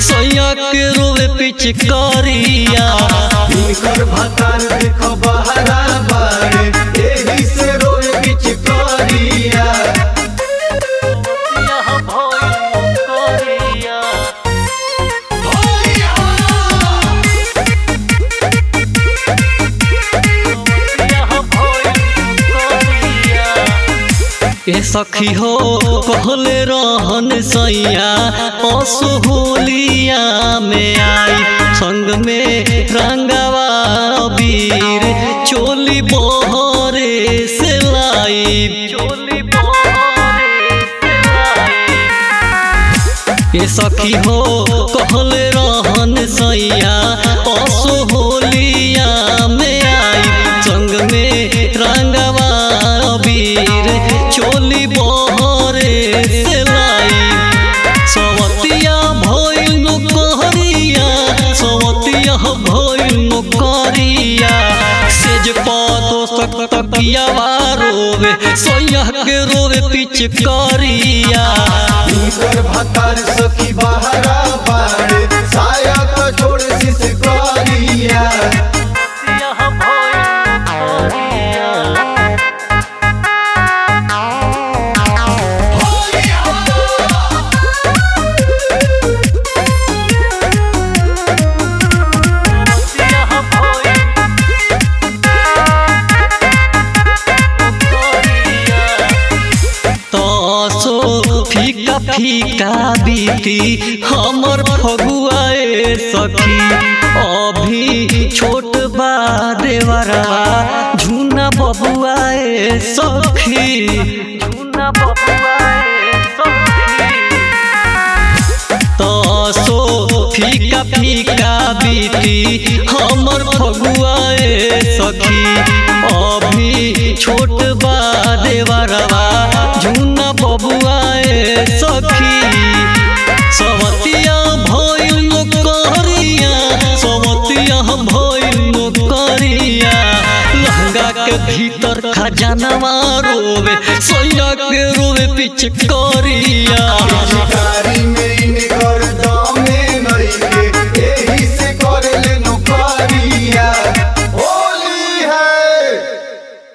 सोया के रोवे पिचकारिया। इनकर भतार देखो बहरा बाड़े एही से रोवे पिचकारिया। ए सखी हो कहले रहन सैया असुहोलिया में आई संग में रंगवा वीर चोली बहरे से लाई। ए सखी हो कहले रहन सैया असुहोलिया में आई संग में रंगवा वीर चोली बहरे से लाई। सवतिया भइल कहरिया सवतिया भइल कहरिया सेज पातो सकतकिया रोवे सोया के रोवे पिचकारिया। इनकर भतार सखी बहरा बाड़े साया तो छोड़ सिसकारिया। फीका फीका बीती हमर फगुआए सखी अभी छोट बा देवरा झूना बबुआए सखी। तो फीका फीका बीती हमर फगुआए सखी अभी छोट बा देवरवा झूना बबुआए सखी। सवतिया भइल कहरिया सवतिया भइल कहरिया लहंगा के भीतर खजानवा रोवे सोया के रोवे पिचकारिया।